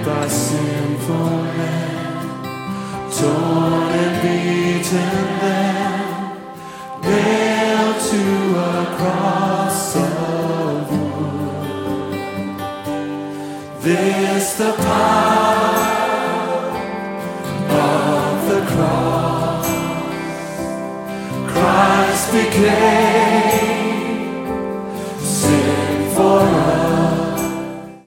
by sinful men, torn and beaten them, nailed to a cross of wood. This the power of the cross. Christ became